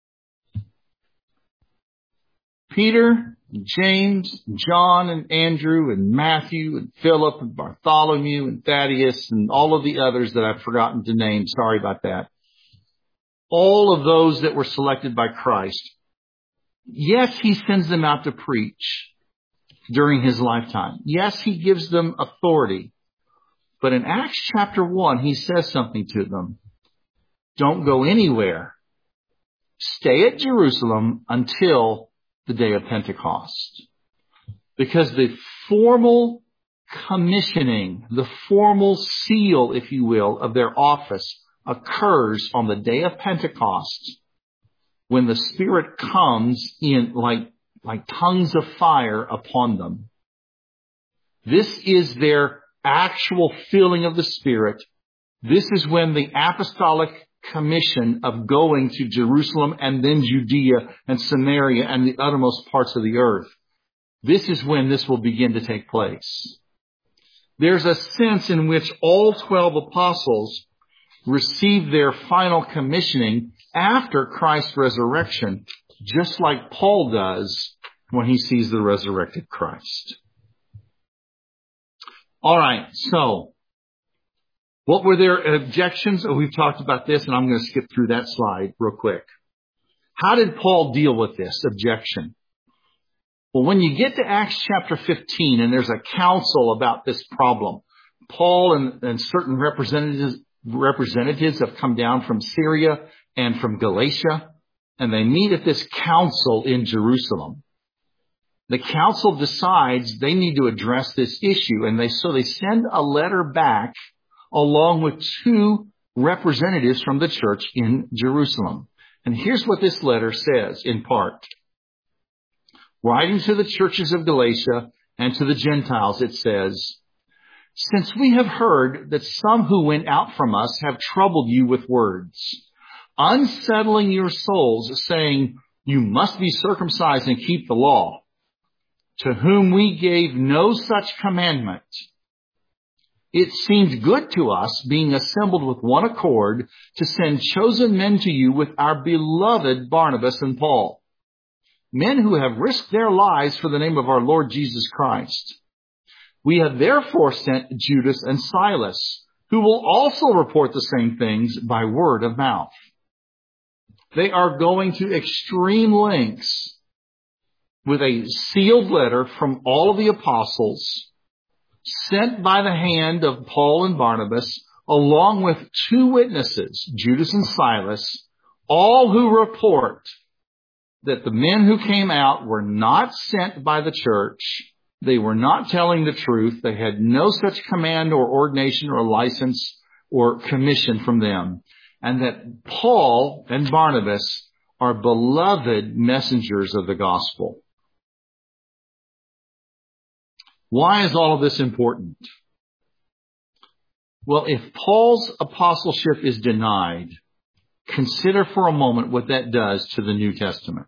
Peter, James, John, and Andrew, and Matthew, and Philip, and Bartholomew, and Thaddeus, and all of the others that I've forgotten to name. Sorry about that. All of those that were selected by Christ. Yes, he sends them out to preach during his lifetime. Yes, he gives them authority. But in Acts chapter one, he says something to them. Don't go anywhere. Stay at Jerusalem until the day of Pentecost. Because the formal commissioning, the formal seal, if you will, of their office occurs on the day of Pentecost, when the Spirit comes in like, like tongues of fire upon them. This is their actual filling of the Spirit. This is when the apostolic commission of going to Jerusalem and then Judea and Samaria and the uttermost parts of the earth. This is when this will begin to take place. There's a sense in which all twelve apostles receive their final commissioning after Christ's resurrection, just like Paul does when he sees the resurrected Christ. All right, so what were their objections? Oh, we've talked about this, and I'm going to skip through that slide real quick. How did Paul deal with this objection? Well, when you get to Acts chapter fifteen, and there's a council about this problem, Paul and, and certain representatives, representatives have come down from Syria and from Galatia, and they meet at this council in Jerusalem. The council decides they need to address this issue, and they so they send a letter back along with two representatives from the church in Jerusalem. And here's what this letter says in part. Writing to the churches of Galatia and to the Gentiles, it says, since we have heard that some who went out from us have troubled you with words, unsettling your souls, saying, you must be circumcised and keep the law, to whom we gave no such commandment. It seemed good to us, being assembled with one accord, to send chosen men to you with our beloved Barnabas and Paul, men who have risked their lives for the name of our Lord Jesus Christ. We have therefore sent Judas and Silas, who will also report the same things by word of mouth. They are going to extreme lengths with a sealed letter from all of the apostles, sent by the hand of Paul and Barnabas, along with two witnesses, Judas and Silas, all who report that the men who came out were not sent by the church. They were not telling the truth. They had no such command or ordination or license or commission from them. And that Paul and Barnabas are beloved messengers of the gospel. Why is all of this important? Well, if Paul's apostleship is denied, consider for a moment what that does to the New Testament.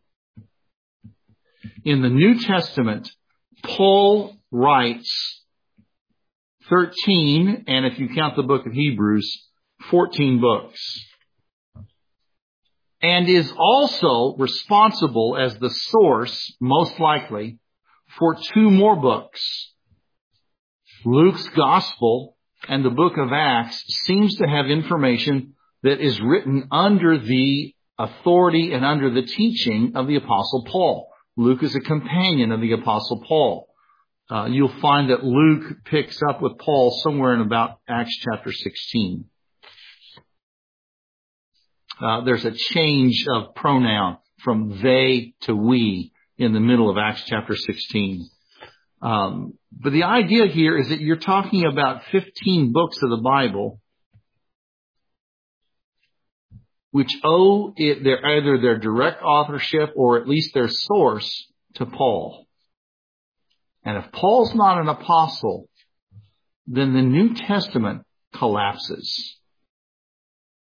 In the New Testament, Paul writes thirteen, and if you count the book of Hebrews, fourteen books. And is also responsible as the source, most likely, for two more books. Luke's Gospel and the book of Acts seems to have information that is written under the authority and under the teaching of the Apostle Paul. Luke is a companion of the Apostle Paul. Uh, you'll find that Luke picks up with Paul somewhere in about Acts chapter sixteen. Uh, there's a change of pronoun from they to we in the middle of Acts chapter sixteen. Um, but the idea here is that you're talking about fifteen books of the Bible which owe it their, either their direct authorship or at least their source to Paul. And if Paul's not an apostle, then the New Testament collapses.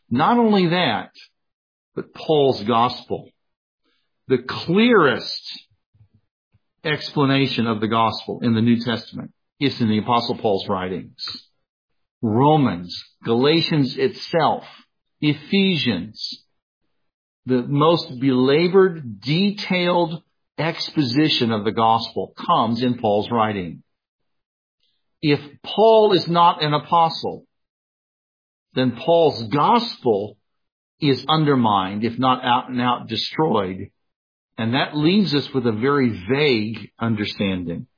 Not only that, but Paul's gospel. The clearest explanation of the gospel in the New Testament is in the Apostle Paul's writings. Romans, Galatians itself, Ephesians. The most belabored, detailed exposition of the gospel comes in Paul's writing. If Paul is not an apostle, then Paul's gospel is undermined, if not out and out destroyed. And that leaves us with a very vague understanding.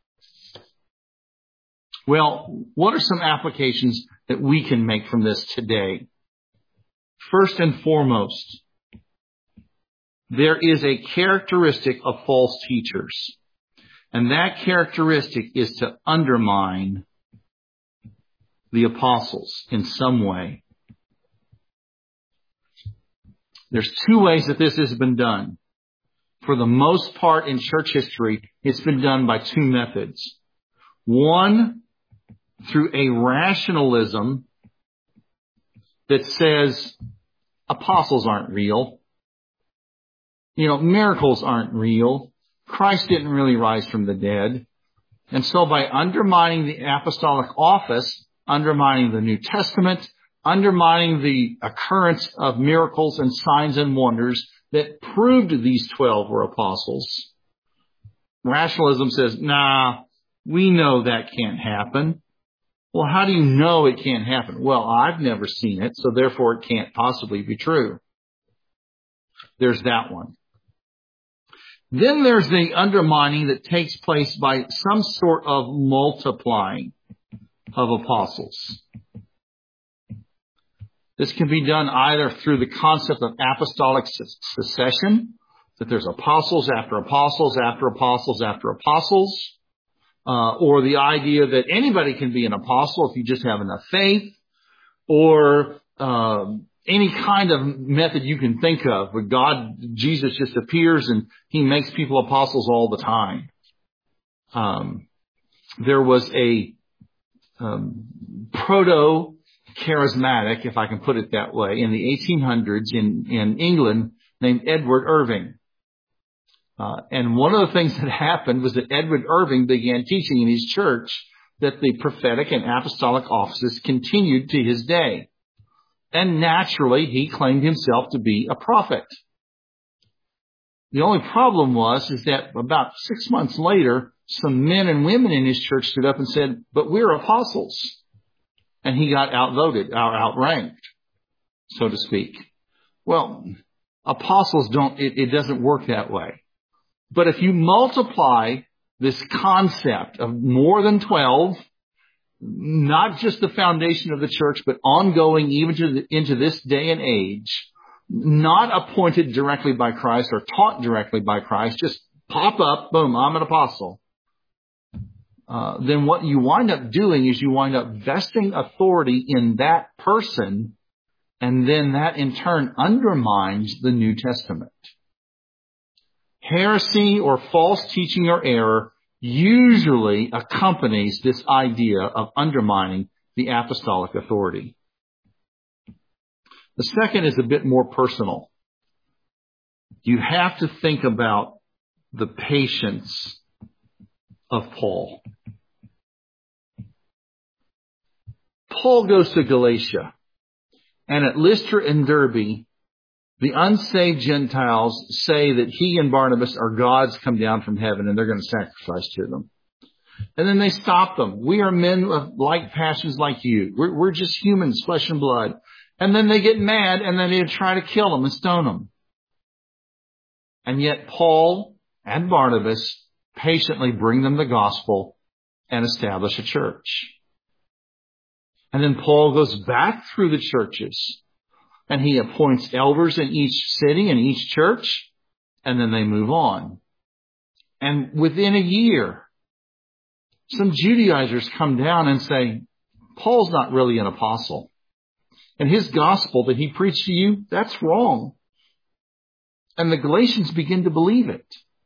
Well, what are some applications that we can make from this today? First and foremost, there is a characteristic of false teachers. And that characteristic is to undermine the apostles in some way. There's two ways that this has been done. For the most part in church history, it's been done by two methods. One, through a rationalism that says apostles aren't real. You know, miracles aren't real. Christ didn't really rise from the dead. And so by undermining the apostolic office, undermining the New Testament, undermining the occurrence of miracles and signs and wonders that proved these twelve were apostles, rationalism says, nah, we know that can't happen. Well, how do you know it can't happen? Well, I've never seen it, so therefore it can't possibly be true. There's that one. Then there's the undermining that takes place by some sort of multiplying of apostles. This can be done either through the concept of apostolic succession, that there's apostles after apostles after apostles after apostles, uh, or the idea that anybody can be an apostle if you just have enough faith, or uh, any kind of method you can think of where God, Jesus just appears and he makes people apostles all the time. Um, there was a um, proto charismatic, if I can put it that way, in the eighteen hundreds in, in England named Edward Irving. Uh, and one of the things that happened was that Edward Irving began teaching in his church that the prophetic and apostolic offices continued to his day. And naturally, he claimed himself to be a prophet. The only problem was is that about six months later, some men and women in his church stood up and said, but we're apostles. And he got outvoted, or outranked, so to speak. Well, apostles don't, it, it doesn't work that way. But if you multiply this concept of more than twelve, not just the foundation of the church, but ongoing even to the, into this day and age, not appointed directly by Christ or taught directly by Christ, just pop up, boom, I'm an apostle. Uh, then what you wind up doing is you wind up vesting authority in that person, and then that in turn undermines the New Testament. Heresy or false teaching or error usually accompanies this idea of undermining the apostolic authority. The second is a bit more personal. You have to think about the patience of Paul. Paul goes to Galatia, and at Lystra and Derbe, the unsaved Gentiles say that he and Barnabas are gods come down from heaven and they're going to sacrifice to them. And then they stop them. We are men of like passions like you. We're, we're just humans, flesh and blood. And then they get mad and then they try to kill them and stone them. And yet Paul and Barnabas patiently bring them the gospel and establish a church. And then Paul goes back through the churches and he appoints elders in each city and each church, and then they move on. And within a year, some Judaizers come down and say, Paul's not really an apostle. And his gospel that he preached to you, that's wrong. And the Galatians begin to believe it.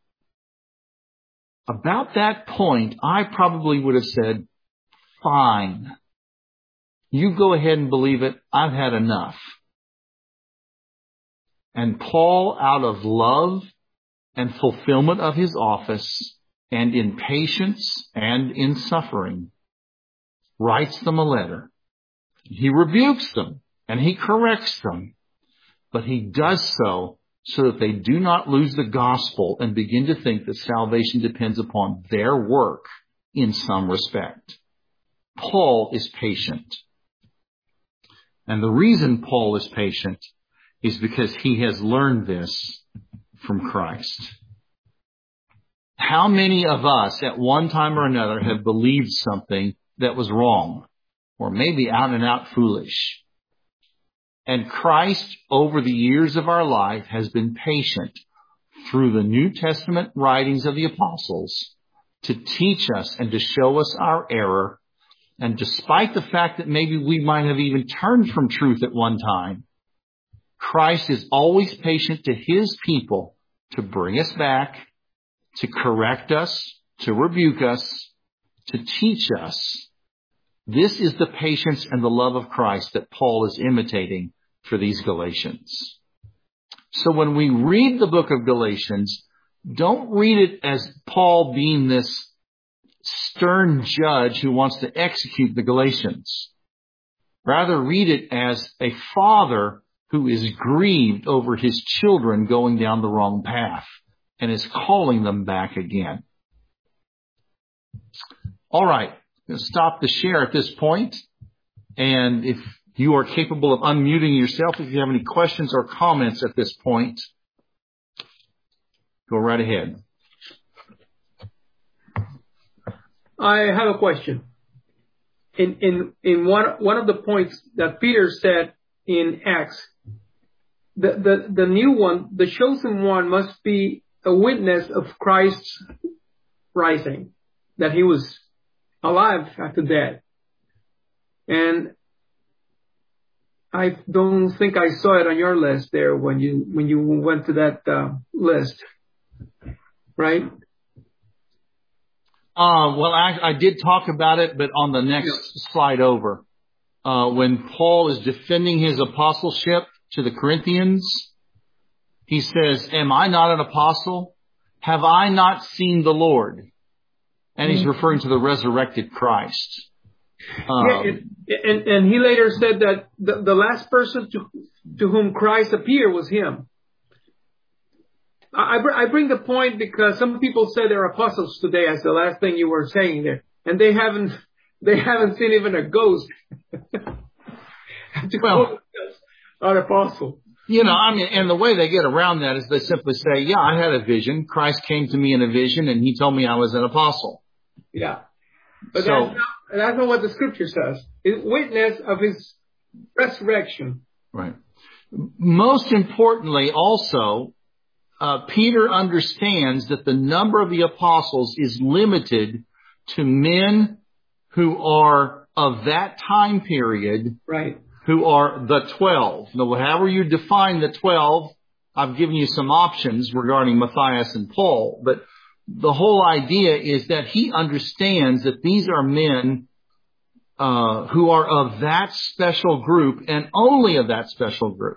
About that point, I probably would have said, fine. You go ahead and believe it. I've had enough. And Paul, out of love and fulfillment of his office, and in patience and in suffering, writes them a letter. He rebukes them and he corrects them, but he does so so that they do not lose the gospel and begin to think that salvation depends upon their work in some respect. Paul is patient. And the reason Paul is patient is because he has learned this from Christ. How many of us at one time or another have believed something that was wrong, or maybe out and out foolish? And Christ, over the years of our life, has been patient through the New Testament writings of the apostles to teach us and to show us our error. And despite the fact that maybe we might have even turned from truth at one time, Christ is always patient to his people to bring us back, to correct us, to rebuke us, to teach us. This is the patience and the love of Christ that Paul is imitating for these Galatians. So when we read the book of Galatians, don't read it as Paul being this stern judge who wants to execute the Galatians. Rather, read it as a father who is grieved over his children going down the wrong path and is calling them back again. All right. I'm going to stop the share at this point. And if you are capable of unmuting yourself, if you have any questions or comments at this point, go right ahead. I have a question. In in in one one of the points that Peter said in Acts, the the the new one, the chosen one, must be a witness of Christ's rising, that he was alive after death. And I don't think I saw it on your list there when you when you went to that uh, list, right? Uh, well, I, I did talk about it, but on the next yeah. slide over, uh, when Paul is defending his apostleship to the Corinthians, he says, "Am I not an apostle? Have I not seen the Lord?" And he's referring to the resurrected Christ. Um, yeah, and, and, and he later said that the, the last person to to whom Christ appeared was him. I, I bring the point because some people say they're apostles today, as the last thing you were saying there, and they haven't they haven't seen even a ghost. to well, an apostle. You know, I mean, and the way they get around that is they simply say, "Yeah, I had a vision. Christ came to me in a vision, and he told me I was an apostle." Yeah, but so, that's not that's not what the scripture says. It's witness of his resurrection. Right. Most importantly, also. Uh, Peter understands that the number of the apostles is limited to men who are of that time period, right? Who are the twelve. Now, however you define the twelve, I've given you some options regarding Matthias and Paul, but the whole idea is that he understands that these are men uh, who are of that special group and only of that special group.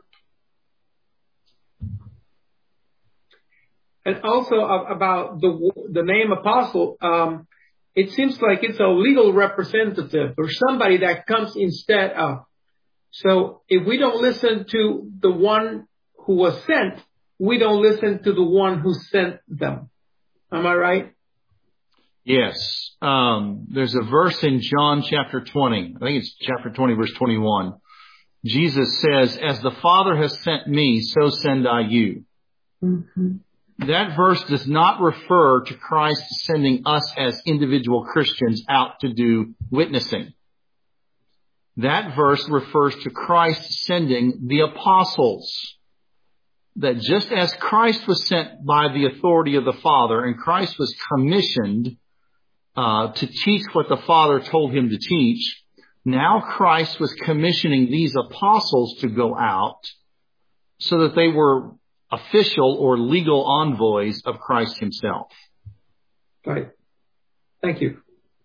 And also about the the name apostle, um, it seems like it's a legal representative or somebody that comes instead of. So if we don't listen to the one who was sent, we don't listen to the one who sent them. Am I right? Yes. Um, there's a verse in John chapter twenty. I think it's chapter twenty, verse twenty-one. Jesus says, "As the Father has sent me, so send I you." Mm-hmm. That verse does not refer to Christ sending us as individual Christians out to do witnessing. That verse refers to Christ sending the apostles. That just as Christ was sent by the authority of the Father and Christ was commissioned uh, to teach what the Father told him to teach, now Christ was commissioning these apostles to go out so that they were official or legal envoys of Christ himself. Right. Thank you.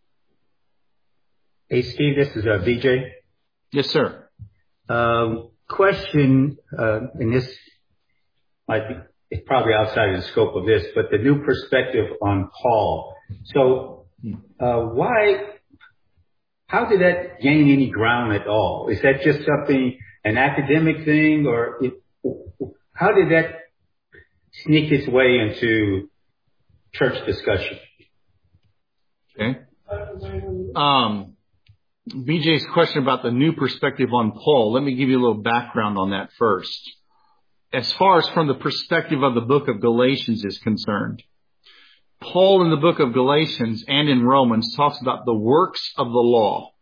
Hey, Steve, this is uh, V J. Yes, sir. Um, question, uh, and this might be, it's probably outside of the scope of this, but the new perspective on Paul. So, uh, why, how did that gain any ground at all? Is that just something, an academic thing, or it, how did that sneak its way into church discussion? Okay. Um, B J's question about the new perspective on Paul, let me give you a little background on that first. As far as from the perspective of the book of Galatians is concerned, Paul in the book of Galatians and in Romans talks about the works of the law.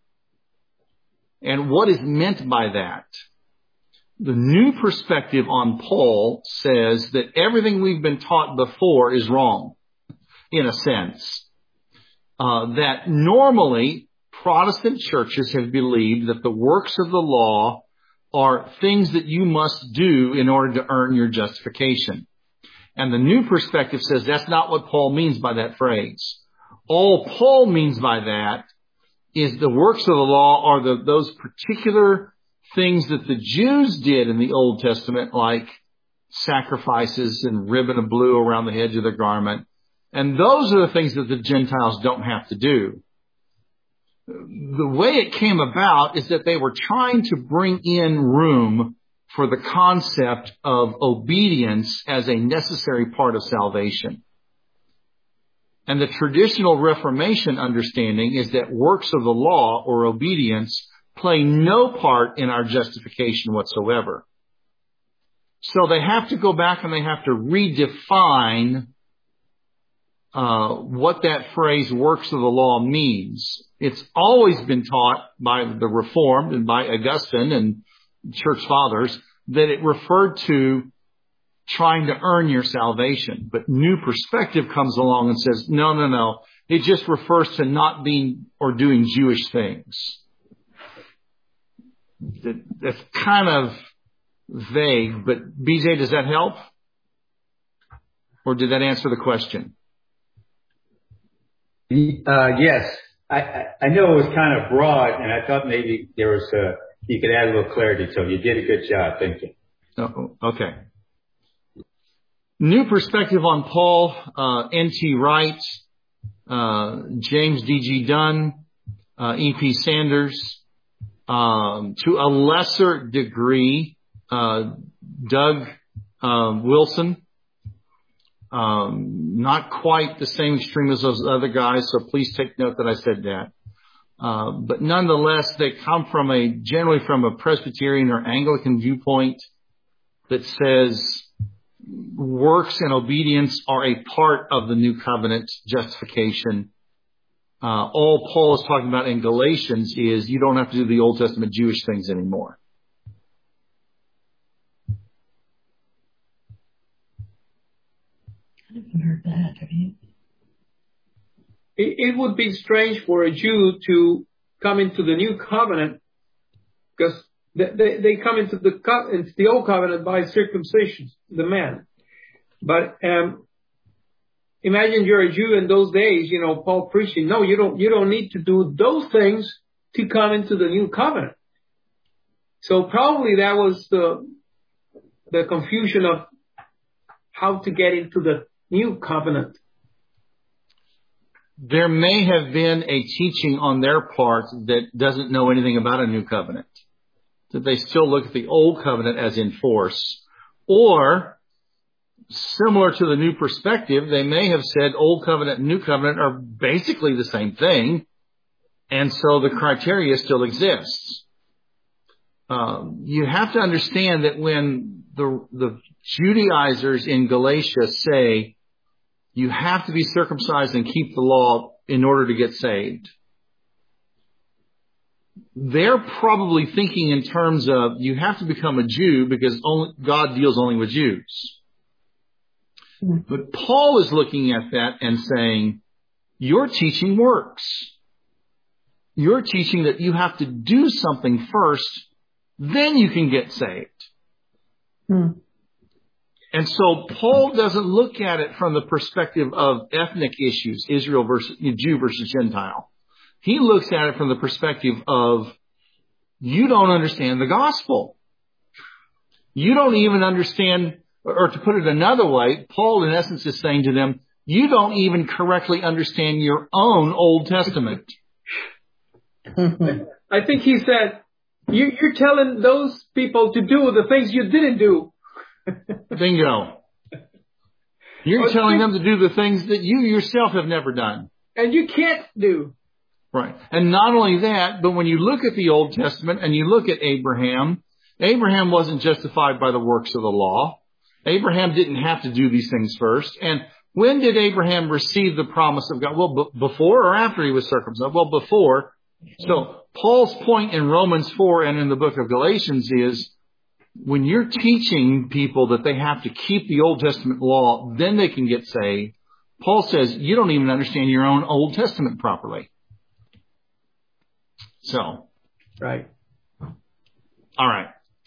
And what is meant by that? The new perspective on Paul says that everything we've been taught before is wrong, in a sense. Uh, that normally Protestant churches have believed that the works of the law are things that you must do in order to earn your justification. And the new perspective says that's not what Paul means by that phrase. All Paul means by that is the works of the law are the, those particular things that the Jews did in the Old Testament, like sacrifices and ribbon of blue around the edge of their garment. And those are the things that the Gentiles don't have to do. The way it came about is that they were trying to bring in room for the concept of obedience as a necessary part of salvation. And the traditional Reformation understanding is that works of the law or obedience play no part in our justification whatsoever. So they have to go back and they have to redefine uh, what that phrase works of the law means. It's always been taught by the Reformed and by Augustine and church fathers that it referred to trying to earn your salvation. But new perspective comes along and says, no, no, no. It just refers to not being or doing Jewish things. That's kind of vague, but B J, does that help? Or did that answer the question? Uh, yes. I, I, I know it was kind of broad, and I thought maybe there was a, you could add a little clarity, so you did a good job. Thank you. Oh, okay. New perspective on Paul, uh, N T Wright, uh, James D G Dunn, uh, E P Sanders, um, to a lesser degree, uh, Doug, uh, Wilson, um, not quite the same extreme as those other guys. So please take note that I said that. Uh, but nonetheless, they come from a, generally from a Presbyterian or Anglican viewpoint that says works and obedience are a part of the new covenant justification. Uh, all Paul is talking about in Galatians is you don't have to do the Old Testament Jewish things anymore. I haven't heard that, have you? It, it would be strange for a Jew to come into the new covenant because they, they, they come into the, into the old covenant by circumcision, the man. But um, imagine you're a Jew in those days, you know, Paul preaching, no, you don't, you don't need to do those things to come into the new covenant. So probably that was the, the confusion of how to get into the new covenant. There may have been a teaching on their part that doesn't know anything about a new covenant, that they still look at the old covenant as in force, or similar to the new perspective, they may have said old covenant and new covenant are basically the same thing, and so the criteria still exists. Um, you have to understand that when the, the Judaizers in Galatia say you have to be circumcised and keep the law in order to get saved, they're probably thinking in terms of you have to become a Jew because only, God deals only with Jews. But Paul is looking at that and saying, your teaching works. You're teaching that you have to do something first, then you can get saved. Hmm. And so Paul doesn't look at it from the perspective of ethnic issues, Israel versus Jew versus Gentile. He looks at it from the perspective of you don't understand the gospel. You don't even understand Or to put it another way, Paul in essence is saying to them, you don't even correctly understand your own Old Testament. I think he said, you, you're telling those people to do the things you didn't do. Bingo. You're Well, telling you- them to do the things that you yourself have never done. And you can't do. Right. And not only that, but when you look at the Old Testament and you look at Abraham, Abraham wasn't justified by the works of the law. Abraham didn't have to do these things first. And when did Abraham receive the promise of God? Well, b- before or after he was circumcised? Well, before. So Paul's point in Romans four and in the book of Galatians is when you're teaching people that they have to keep the Old Testament law, then they can get saved. Paul says you don't even understand your own Old Testament properly. So. Right. All right.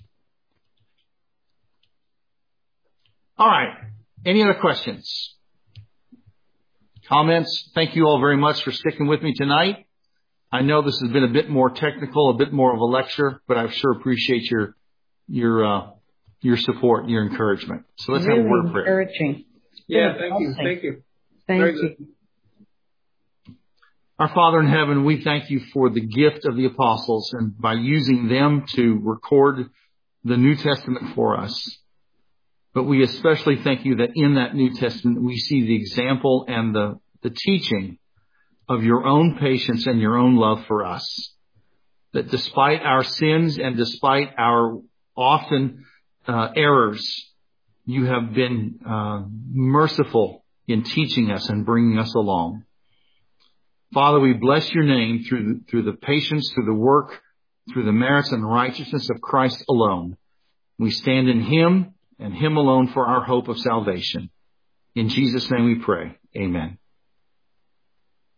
All right. Any other questions? Comments? Thank you all very much for sticking with me tonight. I know this has been a bit more technical, a bit more of a lecture, but I sure appreciate your your uh, your support and your encouragement. So let's really have a word of prayer. encouraging. Yeah, thank you. Thank you. Thank Very you. good. Our Father in heaven, we thank you for the gift of the apostles and by using them to record the New Testament for us. But we especially thank you that in that New Testament, we see the example and the, the teaching of your own patience and your own love for us. That despite our sins and despite our often uh, errors, you have been uh, merciful in teaching us and bringing us along. Father, we bless your name through, through the patience, through the work, through the merits and righteousness of Christ alone. We stand in him and him alone for our hope of salvation. In Jesus' name we pray. Amen.